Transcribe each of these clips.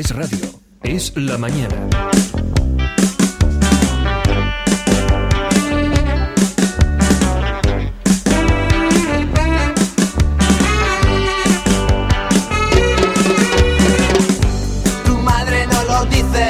Es radio, es la mañana. Tu madre no lo dice,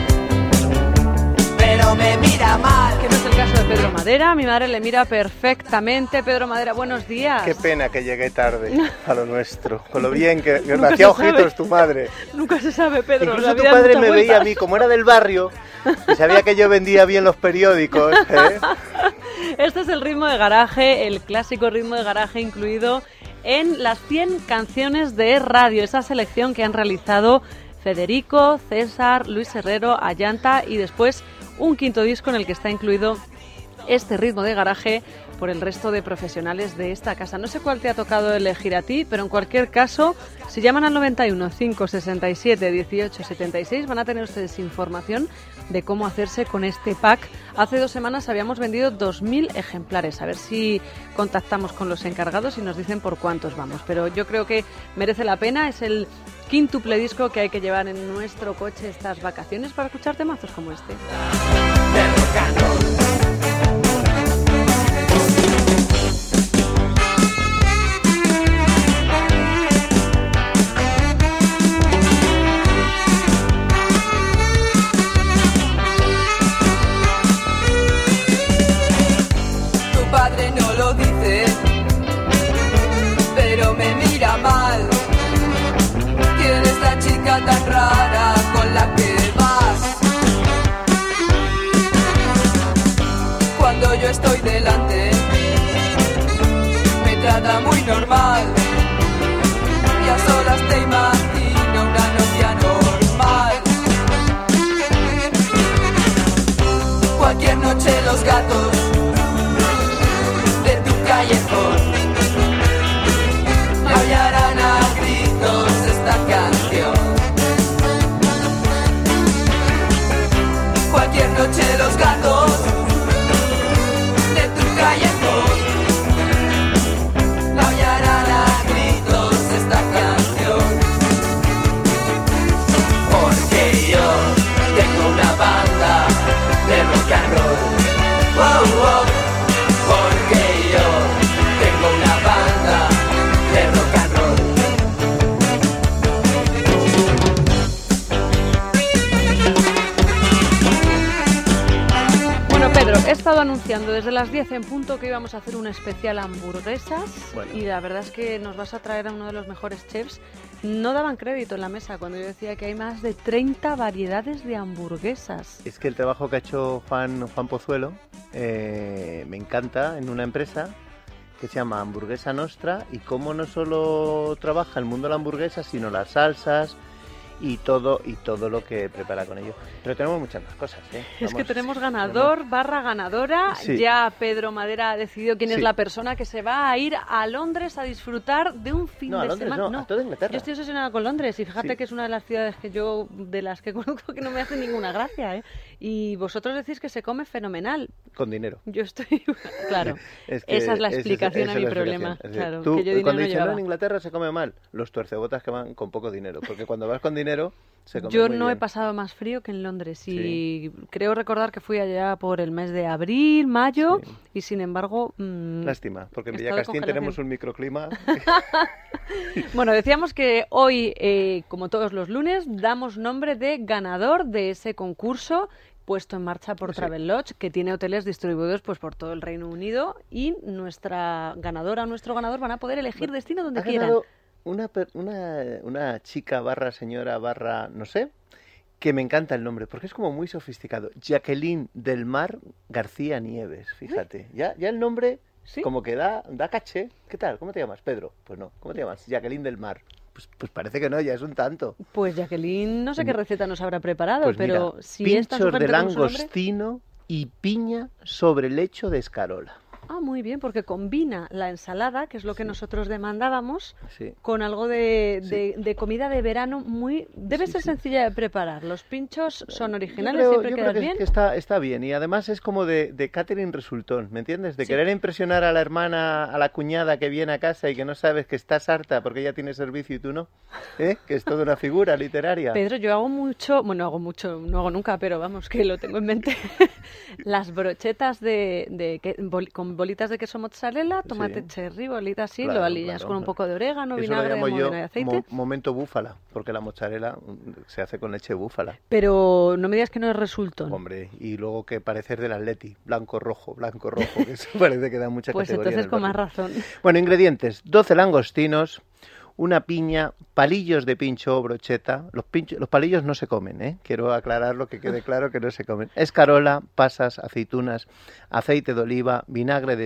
pero me mira mal. Que no es el caso de Pedro Madera, mi madre le mira perfectamente. Pedro Madera, buenos días. Qué pena que llegué tarde a lo nuestro, con lo bien que me hacía ojitos tu madre. Nunca se sabe, Pedro. Incluso tu padre me veía a mí, como era del barrio, y sabía que yo vendía bien los periódicos, ¿eh? Este es el ritmo de garaje, el clásico ritmo de garaje incluido en las 100 canciones de radio, esa selección que han realizado Federico, César, Luis Herrero, Ayanta y después un quinto disco en el que está incluido este ritmo de garaje por el resto de profesionales de esta casa. No sé cuál te ha tocado elegir a ti, pero en cualquier caso, si llaman al 91 567 18 76 van a tener ustedes información de cómo hacerse con este pack. Hace 2 semanas habíamos vendido 2.000 ejemplares. A ver si contactamos con los encargados y nos dicen por cuántos vamos. Pero yo creo que merece la pena. Es el quíntuple disco que hay que llevar en nuestro coche estas vacaciones para escuchar temazos como este. Tan rara con la que vas. Cuando yo estoy delante me trata muy normal y a solas te imagino una novia normal. Cualquier noche los gatos de tu callejón aullarán a gritos esta canción. Cualquier noche los gatos de tu callejón aullarán a gritos esta canción. Porque yo tengo una banda de rock and roll. Wow, wow. Porque yo tengo una banda de rock and roll. Pedro, he estado anunciando desde las 10 en punto que íbamos a hacer un especial hamburguesas. Bueno. Y la verdad es que nos vas a traer a uno de los mejores chefs. No daban crédito en la mesa cuando yo decía que hay más de 30 variedades de hamburguesas. Es que el trabajo que ha hecho Juan Pozuelo me encanta en una empresa que se llama Hamburguesa Nostra y cómo no solo trabaja el mundo de la hamburguesa, sino las salsas y todo lo que prepara con ello. Pero tenemos muchas más cosas, ¿eh? Es que tenemos ganador barra ganadora. Sí. Ya Pedro Madera ha decidido quién es la persona que se va a ir a Londres a disfrutar de un fin de semana. No, a toda Inglaterra. Yo estoy obsesionada con Londres y fíjate que es una de las ciudades de las que conozco que no me hace ninguna gracia, ¿eh? Y vosotros decís que se come fenomenal. Con dinero. Yo estoy... Claro, esa es la explicación a mi problema. Claro, tú, que yo cuando no dicen en Inglaterra se come mal, los tuercebotas que van con poco dinero, porque cuando vas con dinero se come yo muy no bien. He pasado más frío que en Londres y creo recordar que fui allá por el mes de abril, mayo y sin embargo... Lástima, porque en Villacastín tenemos un microclima. Bueno, decíamos que hoy, como todos los lunes, damos nombre de ganador de ese concurso puesto en marcha por Travelodge, que tiene hoteles distribuidos pues por todo el Reino Unido y nuestra ganadora, nuestro ganador van a poder elegir destino donde quieran. Una chica barra señora barra no sé, que me encanta el nombre, porque es como muy sofisticado. Jacqueline del Mar García Nieves, fíjate. Ya el nombre como que da caché. ¿Qué tal? ¿Cómo te llamas? Pedro. Pues no. ¿Cómo te llamas? Jacqueline del Mar. Pues parece que no, ya es un tanto. Pues Jacqueline, no sé qué receta nos habrá preparado, pues pero mira, si esta pinchos de langostino y piña sobre lecho de escarola. Ah, muy bien, porque combina la ensalada, que es lo que nosotros demandábamos, Sí. con algo de comida de verano muy... Debe ser sencilla de preparar. Los pinchos son originales, siempre yo quedan creo bien. que está bien. Y además es como de catering resultón, ¿me entiendes? De Sí. querer impresionar a la hermana, a la cuñada que viene a casa y que no sabes que estás harta porque ella tiene servicio y tú no. ¿Eh? Que es toda una figura literaria. Pedro, yo hago mucho, bueno, no hago nunca, pero vamos, que lo tengo en mente. Las brochetas con bolitas de queso mozzarella, tomate Sí. cherry, bolitas así, Claro, lo alineas claro. con un poco de orégano, Eso vinagre, lo llamo yo almudena y aceite. momento búfala, porque la mozzarella se hace con leche búfala. Pero no me digas que no es resultón. Hombre, y luego que parecer del Atleti, blanco-rojo, que eso parece que da mucha Pues categoría en entonces el con más barrio. razón. Bueno, ingredientes: 12 langostinos, una piña, palillos de pincho o brocheta. Los palillos no se comen, ¿eh? Quiero aclararlo, que quede claro que no se comen. Escarola, pasas, aceitunas, aceite de oliva, vinagre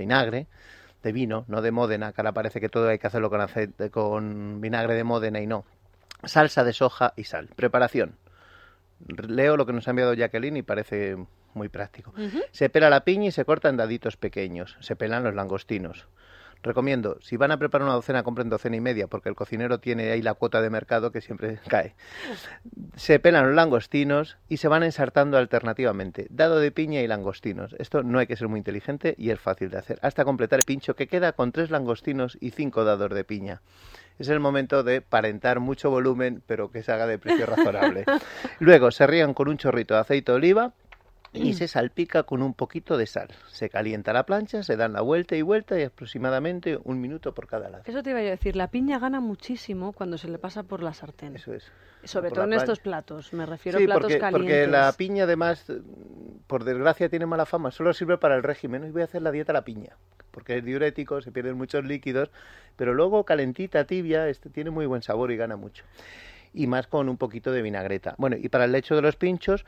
de vino, no de Módena, que ahora parece que todo hay que hacerlo con vinagre de Módena y no. Salsa de soja y sal. Preparación. Leo lo que nos ha enviado Jacqueline y parece muy práctico. Se pela la piña y se corta en daditos pequeños. Se pelan los langostinos. Recomiendo, si van a preparar una docena, compren docena y media, porque el cocinero tiene ahí la cuota de mercado que siempre cae. Se pelan los langostinos y se van ensartando alternativamente, dado de piña y langostinos. Esto no hay que ser muy inteligente y es fácil de hacer, hasta completar el pincho que queda con 3 langostinos y 5 dados de piña. Es el momento de parentar mucho volumen, pero que se haga de precio razonable. Luego se rían con un chorrito de aceite de oliva y se salpica con un poquito de sal. Se calienta la plancha, se dan la vuelta y aproximadamente 1 minuto por cada lado. Eso te iba yo a decir, la piña gana muchísimo cuando se le pasa por la sartén. Eso es. Sobre Por todo la en estos plancha. platos, me refiero Sí, a platos calientes. porque la piña además, por desgracia, tiene mala fama. Solo sirve para el régimen. Hoy voy a hacer la dieta a la piña, porque es diurético, se pierden muchos líquidos, pero luego calentita, tibia, tiene muy buen sabor y gana mucho. Y más con un poquito de vinagreta. Bueno, y para el lecho de los pinchos,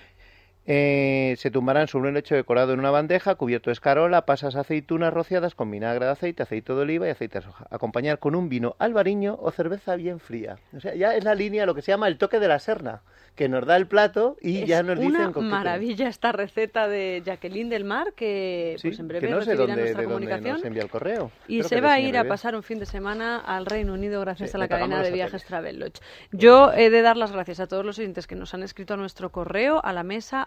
se tumbarán sobre un lecho decorado en una bandeja, cubierto de escarola, pasas, aceitunas rociadas con vinagre de aceite, aceite de oliva y aceite de soja. Acompañar con un vino albariño o cerveza bien fría. O sea, ya es la línea, lo que se llama el toque de la serna, que nos da el plato y ya nos dicen Es con una qué maravilla esta receta de Jacqueline del Mar, que Sí, pues en breve que no sé recibirá nuestra de dónde comunicación. nos envía el correo. Y Espero se que va a diseñe ir a bien. pasar un fin de semana al Reino Unido gracias Sí, a la le pagamos cadena de los viajes hoteles. Travelodge. Yo he de dar las gracias a todos los oyentes que nos han escrito a nuestro correo, a la mesa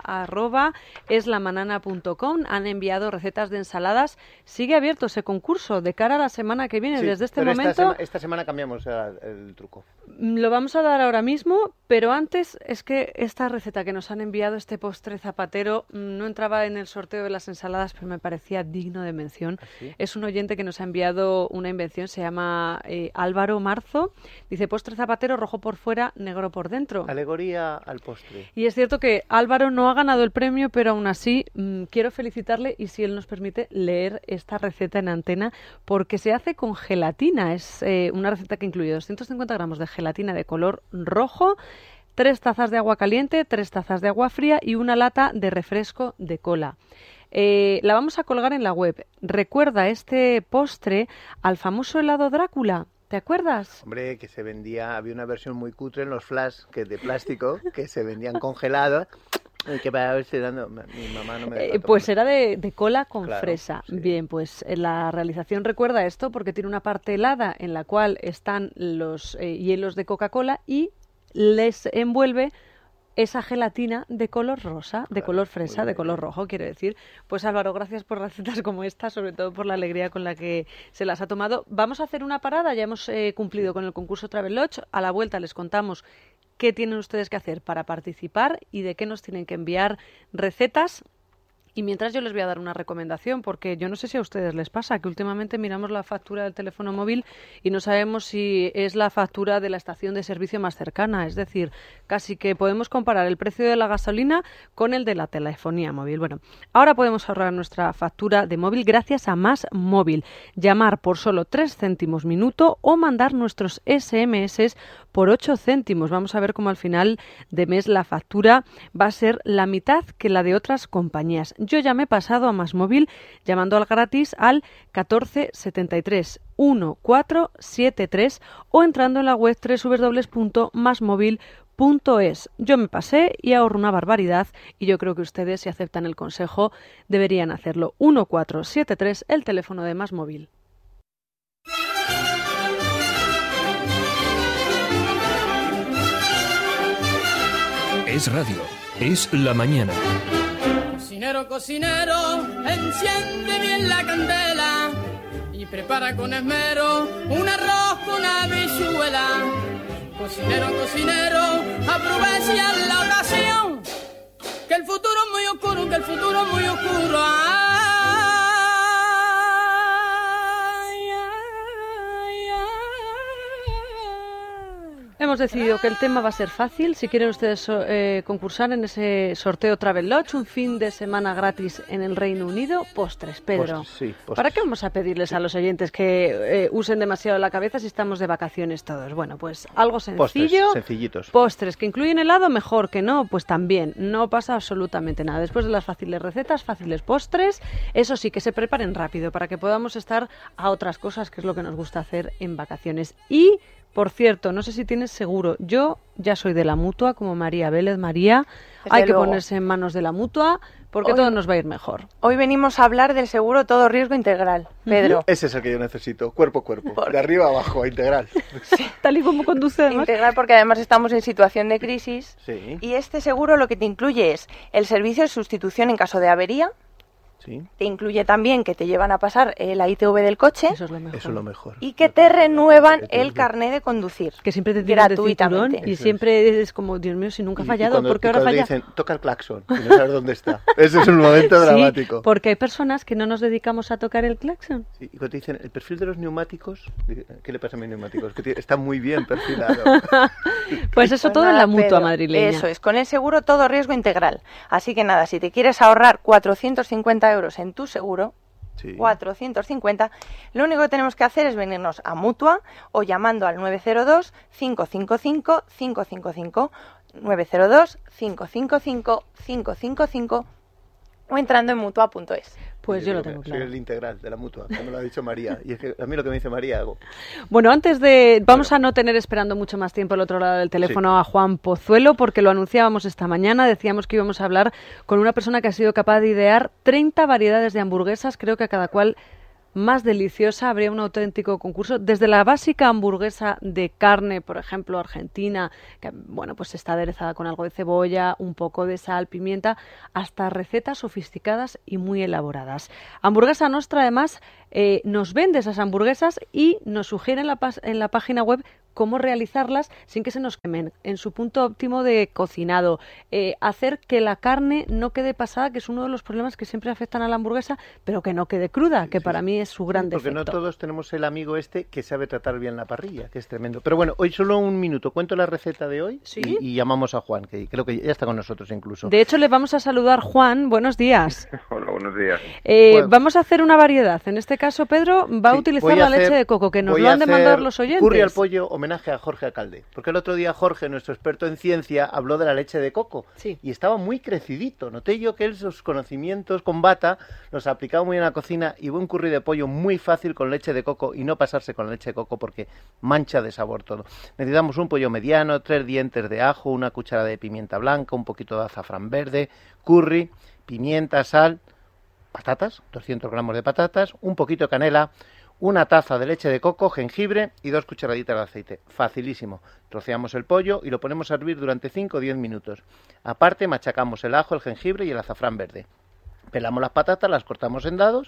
@eslamanana.com. Han enviado recetas de ensaladas. Sigue abierto ese concurso de cara a la semana que viene. Sí, Desde este pero momento esta semana cambiamos el truco. lo vamos a dar ahora mismo, pero antes es que esta receta que nos han enviado, este postre zapatero, no entraba en el sorteo de las ensaladas, pero me parecía digno de mención. ¿Sí? Es un oyente que nos ha enviado una invención, se llama Álvaro Marzo. Dice, postre zapatero, rojo por fuera, negro por dentro. Alegoría al postre. Y es cierto que Álvaro no ha ganado el premio, pero aún así quiero felicitarle y si él nos permite leer esta receta en antena, porque se hace con gelatina. Es una receta que incluye 250 gramos de gelatina de color rojo, 3 tazas de agua caliente, 3 tazas de agua fría y una lata de refresco de cola. La vamos a colgar en la web. Recuerda este postre al famoso helado Drácula. ¿Te acuerdas? Hombre, que se vendía, había una versión muy cutre en los flash, que de plástico, que se vendían congelados. Y que para verse dando, mi mamá no me dejaba pues tomar. era de cola con Claro, fresa. sí. Bien, pues la realización recuerda esto porque tiene una parte helada en la cual están los hielos de Coca-Cola y les envuelve esa gelatina de color rosa, de Claro, color muy fresa, de bien. color rojo, quiero decir. Pues Álvaro, gracias por recetas como esta, sobre todo por la alegría con la que se las ha tomado. Vamos a hacer una parada, ya hemos cumplido con el concurso Travelodge. A la vuelta les contamos qué tienen ustedes que hacer para participar y de qué nos tienen que enviar recetas. Y mientras yo les voy a dar una recomendación, porque yo no sé si a ustedes les pasa, que últimamente miramos la factura del teléfono móvil y no sabemos si es la factura de la estación de servicio más cercana. Es decir, casi que podemos comparar el precio de la gasolina con el de la telefonía móvil. Bueno, ahora podemos ahorrar nuestra factura de móvil gracias a Más Móvil. Llamar por solo 3 céntimos minuto o mandar nuestros SMS por 8 céntimos. Vamos a ver cómo al final de mes la factura va a ser la mitad que la de otras compañías. Yo ya me he pasado a Más Móvil llamando al gratis al 1473 1473 o entrando en la web www.masmovil.es. hamburguesanostramagasino.es. Yo me pasé y ahorro una barbaridad y yo creo que ustedes, si aceptan el consejo, deberían hacerlo. 1473, el teléfono de Más Móvil. Es radio, es la mañana. Cocinero, cocinero, enciende bien la candela y prepara con esmero un arroz con habichuela. Cocinero, cocinero, aprovecha la ocasión, que el futuro es muy oscuro, que el futuro es muy oscuro. Hemos decidido que el tema va a ser fácil. Si quieren ustedes concursar en ese sorteo Travel Lodge, un fin de semana gratis en el Reino Unido, postres, Pedro. Postres, sí, postres. ¿Para qué vamos a pedirles a los oyentes que usen demasiado la cabeza si estamos de vacaciones todos? Bueno, pues algo sencillo. Postres, sencillitos. Postres que incluyen helado, mejor que no, pues también. No pasa absolutamente nada. Después de las fáciles recetas, fáciles postres, eso sí, que se preparen rápido para que podamos estar a otras cosas, que es lo que nos gusta hacer en vacaciones. Y por cierto, no sé si tienes seguro. Yo ya soy de la Mutua, como María Vélez. María, desde hay que luego ponerse en manos de la Mutua porque todo nos va a ir mejor. Hoy venimos a hablar del seguro todo riesgo integral, Pedro. Ese es el que yo necesito, cuerpo a cuerpo, de arriba a abajo, integral. Sí. Tal y como conduce además. Integral porque además estamos en situación de crisis. Sí. Y este seguro lo que te incluye es el servicio de sustitución en caso de avería. Sí. Te incluye también que te llevan a pasar la ITV del coche. Eso es lo mejor. Eso es lo mejor. Y que te renuevan el carné de conducir. Que siempre te tiran de cinturón gratuitamente. y siempre es como, Dios mío, si nunca ha fallado, ¿por qué ahora cuando falla? te dicen, toca el claxon y no sabes dónde está. Ese es un momento dramático. Sí, porque hay personas que no nos dedicamos a tocar el claxon. Sí, y cuando te dicen, el perfil de los neumáticos, ¿qué le pasa a mis neumáticos? Que está muy bien perfilado. Pues eso todo en la Mutua madrileña. Eso es, con el seguro todo riesgo integral. Así que nada, si te quieres ahorrar 450 euros en tu seguro, Sí. 450, lo único que tenemos que hacer es venirnos a Mutua o llamando al 902-555-555, 902-555-555 o entrando en Mutua.es. Pues Sí, yo lo tengo Soy claro. el integral de la Mutua, como lo ha dicho María. Y es que a mí lo que me dice María hago. Bueno, antes de... Vamos a no tener esperando mucho más tiempo al otro lado del teléfono a Juan Pozuelo, porque lo anunciábamos esta mañana. Decíamos que íbamos a hablar con una persona que ha sido capaz de idear 30 variedades de hamburguesas, creo que a cada cual más deliciosa. Habría un auténtico concurso, desde la básica hamburguesa de carne, por ejemplo, argentina, que bueno, pues está aderezada con algo de cebolla, un poco de sal, pimienta, hasta recetas sofisticadas y muy elaboradas. Hamburguesa Nostra, además, nos vende esas hamburguesas y nos sugiere en la página web cómo realizarlas sin que se nos quemen, en su punto óptimo de cocinado, hacer que la carne no quede pasada, que es uno de los problemas que siempre afectan a la hamburguesa, pero que no quede cruda, que para mí es su gran defecto. Porque no todos tenemos el amigo este que sabe tratar bien la parrilla, que es tremendo. Pero bueno, hoy solo un minuto, cuento la receta de hoy. ¿Sí? y llamamos a Juan, que creo que ya está con nosotros incluso. De hecho, le vamos a saludar. Juan, buenos días. Hola, buenos días. Bueno. Vamos a hacer una variedad. En este caso, Pedro va a Sí, utilizar voy la a hacer- leche de coco, que nos voy lo a han demandado hacer los oyentes. Curry al pollo, homenaje a Jorge Alcalde. Porque el otro día Jorge, nuestro experto en ciencia, habló de la leche de coco. Sí. Y estaba muy crecidito. Noté yo que él sus conocimientos con bata los aplicaba muy bien a la cocina y buen curry de pollo muy fácil con leche de coco y no pasarse con la leche de coco porque mancha de sabor todo. Necesitamos un pollo mediano, 3 dientes de ajo, una cucharada de pimienta blanca, un poquito de azafrán verde, curry, pimienta, sal, patatas, 200 gramos de patatas, un poquito de canela, una taza de leche de coco, jengibre y 2 cucharaditas de aceite. Facilísimo. Troceamos el pollo y lo ponemos a hervir durante 5 o 10 minutos. Aparte machacamos el ajo, el jengibre y el azafrán verde. Pelamos las patatas, las cortamos en dados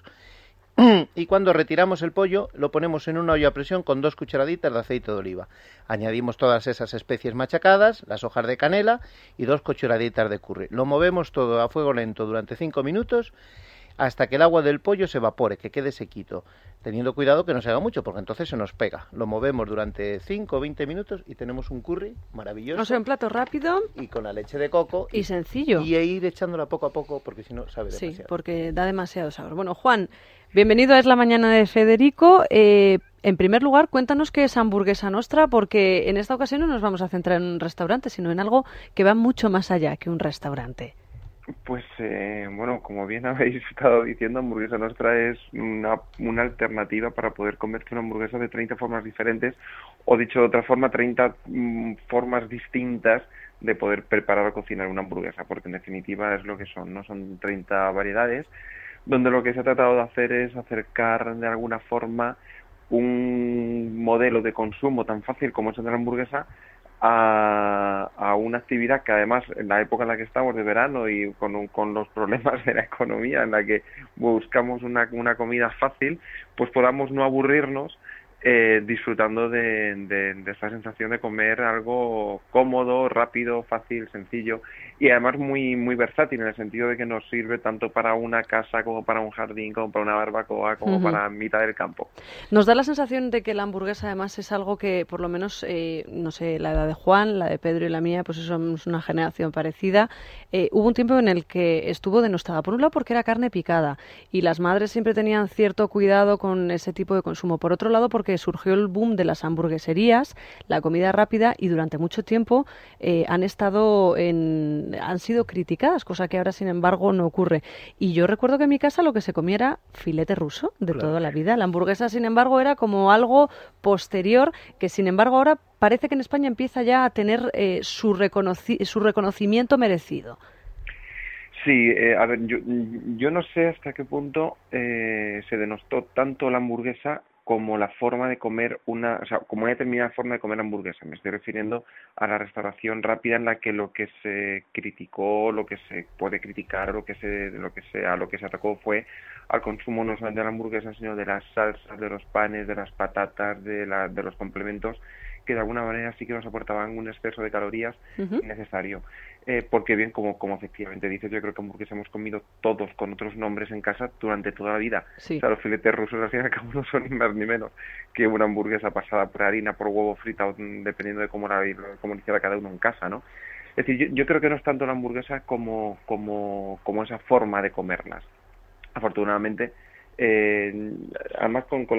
y cuando retiramos el pollo lo ponemos en una olla a presión con 2 cucharaditas de aceite de oliva. Añadimos todas esas especies machacadas, las hojas de canela y 2 cucharaditas de curry. Lo movemos todo a fuego lento durante 5 minutos hasta que el agua del pollo se evapore, que quede sequito, teniendo cuidado que no se haga mucho, porque entonces se nos pega. Lo movemos durante 5 o 20 minutos y tenemos un curry maravilloso. O sea, un plato rápido Y con la leche de coco. y sencillo. Y ir echándola poco a poco, porque si no sabe Sí, demasiado. porque da demasiado sabor. Bueno, Juan, bienvenido a Es la Mañana de Federico. En primer lugar, cuéntanos qué es Hamburguesa Nostra, porque en esta ocasión no nos vamos a centrar en un restaurante, sino en algo que va mucho más allá que un restaurante. Pues bueno, como bien habéis estado diciendo, Hamburguesa Nostra es una alternativa para poder comerte una hamburguesa de 30 formas diferentes, o dicho de otra forma, 30 formas distintas de poder preparar o cocinar una hamburguesa, porque en definitiva es lo que son, ¿no? Son 30 variedades, donde lo que se ha tratado de hacer es acercar de alguna forma un modelo de consumo tan fácil como es el de la hamburguesa a una actividad que además en la época en la que estamos de verano y con los problemas de la economía en la que buscamos una comida fácil, pues podamos no aburrirnos disfrutando de esta sensación de comer algo cómodo, rápido, fácil, sencillo y además muy muy versátil en el sentido de que nos sirve tanto para una casa como para un jardín, como para una barbacoa, como para mitad del campo. Nos da la sensación de que la hamburguesa además es algo que por lo menos, no sé, la edad de Juan, la de Pedro y la mía, pues somos una generación parecida. Hubo un tiempo en el que estuvo denostada, por un lado porque era carne picada y las madres siempre tenían cierto cuidado con ese tipo de consumo. Por otro lado porque surgió el boom de las hamburgueserías, la comida rápida y durante mucho tiempo han sido criticadas, cosa que ahora sin embargo no ocurre. Y yo recuerdo que en mi casa lo que se comía era filete ruso de toda la vida. La hamburguesa sin embargo era como algo posterior que sin embargo ahora parece que en España empieza ya a tener su reconocimiento merecido. Sí, a ver, yo no sé hasta qué punto se denostó tanto la hamburguesa como la forma de comer como una determinada forma de comer hamburguesa. Me estoy refiriendo a la restauración rápida en la que lo que se criticó, lo que se puede criticar, lo que se atacó fue al consumo no solamente de la hamburguesa, sino de las salsas, de los panes, de las patatas, de los complementos, que de alguna manera sí que nos aportaban un exceso de calorías innecesario. Porque bien, como efectivamente dices, yo creo que hamburguesa hemos comido todos con otros nombres en casa durante toda la vida. Sí. O sea, los filetes rusos al fin y al cabo no son ni más ni menos que una hamburguesa pasada por harina, por huevo frita, dependiendo de cómo hiciera cada uno en casa, ¿no? Es decir, yo creo que no es tanto la hamburguesa como esa forma de comerlas. Afortunadamente, además con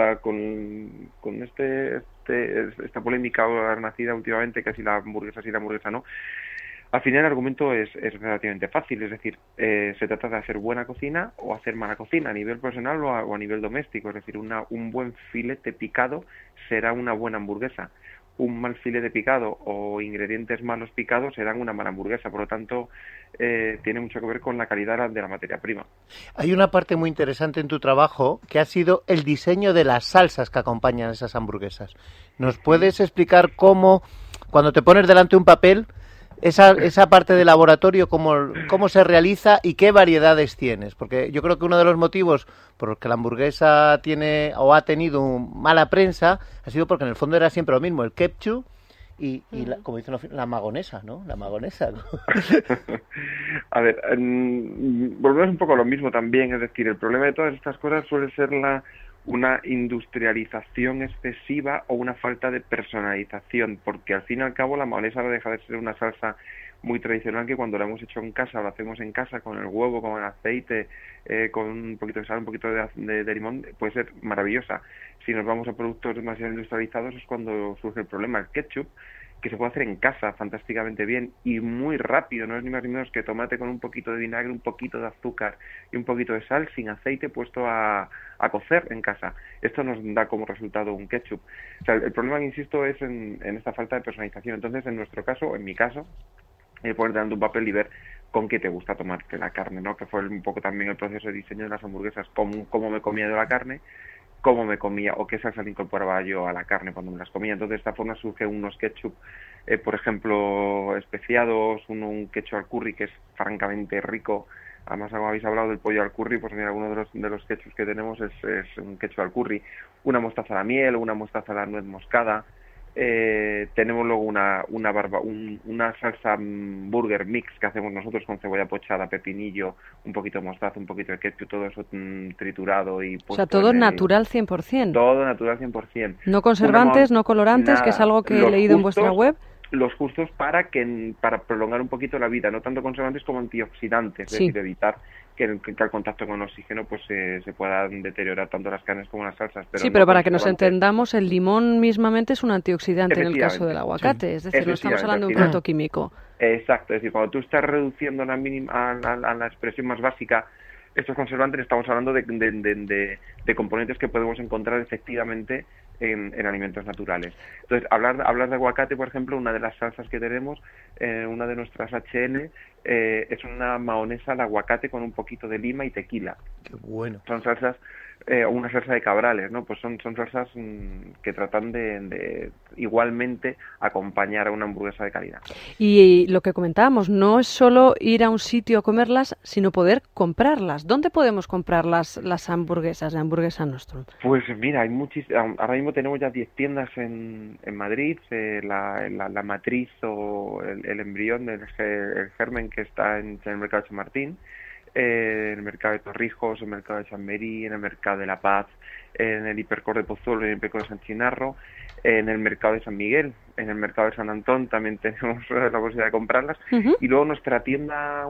esta polémica nacida últimamente, que si la hamburguesa sí, la hamburguesa no, al final el argumento es relativamente fácil, es decir, se trata de hacer buena cocina o hacer mala cocina a nivel personal o a nivel doméstico, es decir, un buen filete picado será una buena hamburguesa, un mal filete picado o ingredientes malos picados serán una mala hamburguesa, por lo tanto tiene mucho que ver con la calidad de la materia prima. Hay una parte muy interesante en tu trabajo que ha sido el diseño de las salsas que acompañan esas hamburguesas. ¿Nos puedes explicar cómo, cuando te pones delante un papel, esa parte de laboratorio, cómo se realiza y qué variedades tienes? Porque yo creo que uno de los motivos por los que la hamburguesa tiene o ha tenido mala prensa ha sido porque en el fondo era siempre lo mismo, el ketchup y como dicen la magonesa, ¿no? La magonesa. A ver, volvemos un poco a lo mismo también, es decir, el problema de todas estas cosas suele ser una industrialización excesiva o una falta de personalización, porque al fin y al cabo la mayonesa no deja de ser una salsa muy tradicional que cuando la hemos hecho en casa, lo hacemos en casa con el huevo, con el aceite, con un poquito de sal, un poquito de limón, puede ser maravillosa. Si nos vamos a productos demasiado industrializados es cuando surge el problema. El ketchup, que se puede hacer en casa fantásticamente bien y muy rápido, no es ni más ni menos que tomate con un poquito de vinagre, un poquito de azúcar y un poquito de sal sin aceite puesto a cocer en casa. Esto nos da como resultado un ketchup. O sea, el problema, insisto, es en esta falta de personalización. Entonces, en nuestro caso, en mi caso, ponerte delante un papel y ver con qué te gusta tomarte la carne, ¿no? Que fue un poco también el proceso de diseño de las hamburguesas, cómo me comía yo la carne, cómo me comía o qué salsa le incorporaba yo a la carne cuando me las comía. Entonces de esta forma surgen unos ketchup, por ejemplo, especiados, un ketchup al curry que es francamente rico. Además, como habéis hablado del pollo al curry, pues mira, alguno de los ketchups que tenemos es un ketchup al curry, una mostaza a la miel, una mostaza a la nuez moscada. Tenemos luego una salsa burger mix que hacemos nosotros con cebolla pochada, pepinillo, un poquito de mostaza, un poquito de ketchup, todo eso triturado y puesto. O sea, todo natural 100%. Todo natural 100%. No conservantes, no colorantes, nada, que es algo que he leído en vuestra web. Los justos para prolongar un poquito la vida, no tanto conservantes como antioxidantes, es decir, evitar que al contacto con el oxígeno pues se puedan deteriorar tanto las carnes como las salsas. Pero sí, pero para que nos entendamos, el limón mismamente es un antioxidante en el caso del aguacate, es decir, no estamos hablando de un producto químico. Exacto, es decir, cuando tú estás reduciendo la mínima, a la expresión más básica estos conservantes, estamos hablando de componentes que podemos encontrar efectivamente en alimentos naturales. Entonces, hablar de aguacate, por ejemplo, una de las salsas que tenemos, una de nuestras HN, es una mahonesa al aguacate con un poquito de lima y tequila. Qué bueno. Son salsas, una salsa de cabrales, ¿no? Pues son salsas que tratan de igualmente acompañar a una hamburguesa de calidad. Y lo que comentábamos, no es solo ir a un sitio a comerlas, sino poder comprarlas. ¿Dónde podemos comprar las hamburguesas de Hamburguesa Nostrum? Pues mira, hay ahora mismo tenemos ya 10 tiendas en Madrid, la matriz o el embrión, el germen que está en el mercado de San Martín, en el mercado de Torrijos, en el mercado de San Merí, en el mercado de La Paz, en el Hipercor de Pozuelo, en el Hipercor de San Chinarro, en el mercado de San Miguel, en el mercado de San Antón también tenemos la posibilidad de comprarlas. Y luego nuestra tienda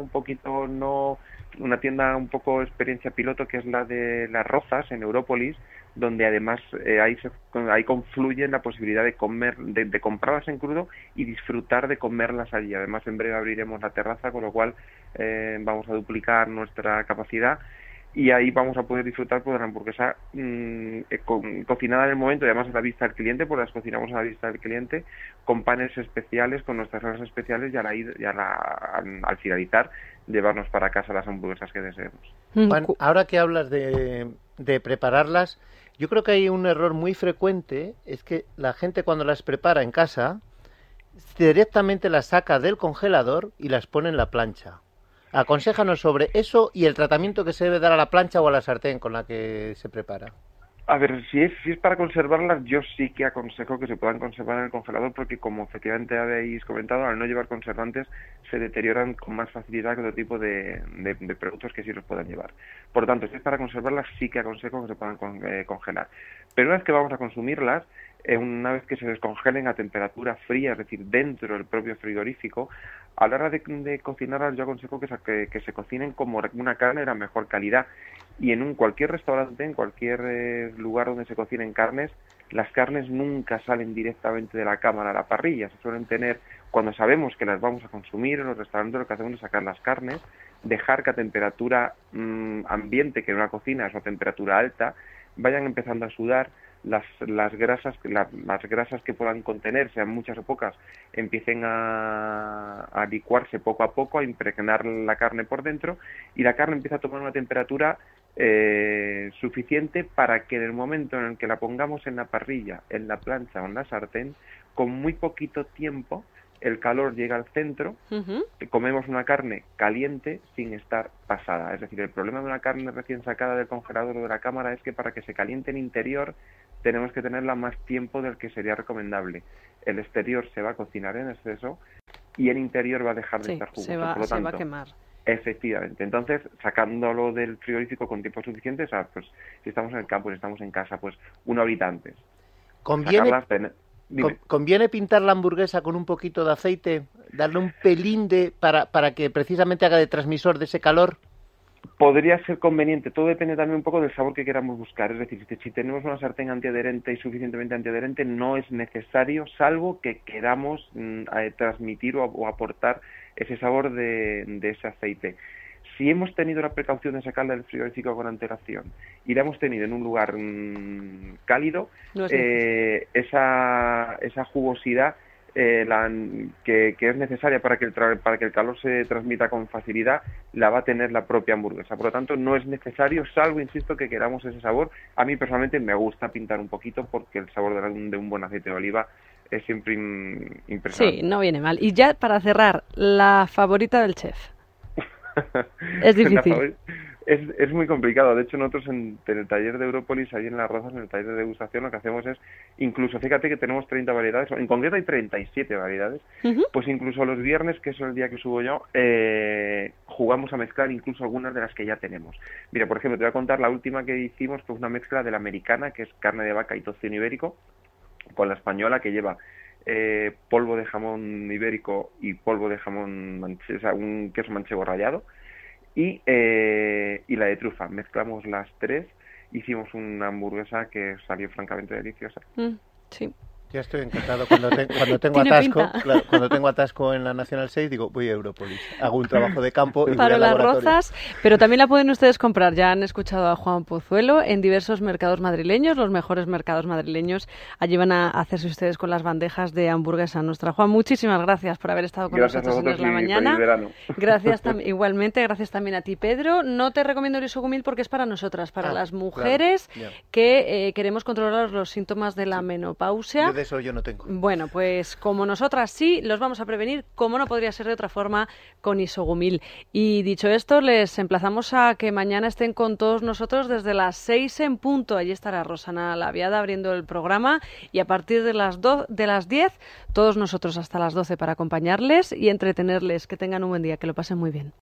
una tienda un poco experiencia piloto, que es la de Las Rozas en Európolis, donde además ahí confluye la posibilidad de comer, de comprarlas en crudo y disfrutar de comerlas allí. Además, en breve abriremos la terraza, con lo cual vamos a duplicar nuestra capacidad y ahí vamos a poder disfrutar de la hamburguesa cocinada en el momento, y además a la vista del cliente, porque las cocinamos a la vista del cliente, con panes especiales, con nuestras salsas especiales, y al finalizar llevarnos para casa las hamburguesas que deseemos. Juan, ahora que hablas de prepararlas, yo creo que hay un error muy frecuente, es que la gente cuando las prepara en casa directamente las saca del congelador y las pone en la plancha. Aconséjanos sobre eso y el tratamiento que se debe dar a la plancha o a la sartén con la que se prepara. A ver, si es para conservarlas, yo sí que aconsejo que se puedan conservar en el congelador, porque como efectivamente habéis comentado, al no llevar conservantes se deterioran con más facilidad que otro tipo de productos que sí los puedan llevar. Por lo tanto, si es para conservarlas, sí que aconsejo que se puedan congelar. Pero una vez que vamos a consumirlas, una vez que se descongelen a temperatura fría, es decir, dentro del propio frigorífico, a la hora de cocinarlas yo aconsejo que se cocinen como una carne de la mejor calidad. Y en cualquier restaurante, en cualquier lugar donde se cocinen carnes, las carnes nunca salen directamente de la cámara a la parrilla. Se suelen tener, cuando sabemos que las vamos a consumir en los restaurantes, lo que hacemos es sacar las carnes, dejar que a temperatura ambiente, que en una cocina es a temperatura alta, vayan empezando a sudar, las grasas que puedan contener, sean muchas o pocas, empiecen a licuarse poco a poco, a impregnar la carne por dentro, y la carne empieza a tomar una temperatura suficiente para que en el momento en el que la pongamos en la parrilla, en la plancha o en la sartén, con muy poquito tiempo el calor llega al centro, comemos una carne caliente sin estar pasada. Es decir, el problema de una carne recién sacada del congelador o de la cámara es que para que se caliente en interior tenemos que tenerla más tiempo del que sería recomendable. El exterior se va a cocinar en exceso y el interior va a dejar de estar jugoso. Por lo tanto, se va a quemar. Efectivamente. Entonces, sacándolo del frigorífico con tiempo suficiente, o sea, pues si estamos en el campo, si estamos en casa, pues una horita antes. ¿Conviene pintar la hamburguesa con un poquito de aceite? ¿Darle un pelín para que precisamente haga de transmisor de ese calor? Podría ser conveniente. Todo depende también un poco del sabor que queramos buscar. Es decir, si tenemos una sartén antiadherente y suficientemente antiadherente, no es necesario, salvo que queramos transmitir o aportar ese sabor de ese aceite. Si hemos tenido la precaución de sacarla del frigorífico con antelación y la hemos tenido en un lugar cálido, esa jugosidad que es necesaria para que el calor se transmita con facilidad, la va a tener la propia hamburguesa. Por lo tanto, no es necesario, salvo, insisto, que queramos ese sabor. A mí personalmente me gusta pintar un poquito porque el sabor de un buen aceite de oliva es siempre impresionante. Sí, no viene mal. Y ya para cerrar, la favorita del chef. Es difícil. Es muy complicado. De hecho, nosotros en el taller de Európolis, ahí en Las Rozas, en el taller de degustación, lo que hacemos es, incluso, fíjate que tenemos 30 variedades, en concreto hay 37 variedades, pues incluso los viernes, que es el día que subo yo, jugamos a mezclar incluso algunas de las que ya tenemos. Mira, por ejemplo, te voy a contar la última que hicimos, pues una mezcla de la americana, que es carne de vaca y tocino ibérico, con la española, que lleva polvo de jamón ibérico y polvo de jamón o sea, un queso manchego rallado, y la de trufa. Mezclamos las tres, hicimos una hamburguesa que salió francamente deliciosa. Sí. Ya estoy encantado. Cuando tengo atasco, claro, cuando tengo atasco en la Nacional 6, digo, voy a Europolis. Hago un trabajo de campo y para voy al las laboratorio. rozas, pero también la pueden ustedes comprar. Ya han escuchado a Juan Pozuelo en diversos mercados madrileños, los mejores mercados madrileños. Allí van a hacerse ustedes con las bandejas de hamburguesa nuestra. Juan, muchísimas gracias por haber estado con nosotros en Es la Mañana. Gracias igualmente, gracias también a ti, Pedro. No te recomiendo el isogumil porque es para nosotras, para las mujeres que queremos controlar los síntomas de la menopausia. De eso yo no tengo. Bueno, pues como nosotras sí, los vamos a prevenir, como no podría ser de otra forma, con Isogumil. Y dicho esto, les emplazamos a que mañana estén con todos nosotros desde las 6 en punto. Allí estará Rosana Laviada abriendo el programa y a partir de las 10, todos nosotros hasta las 12 para acompañarles y entretenerles. Que tengan un buen día, que lo pasen muy bien.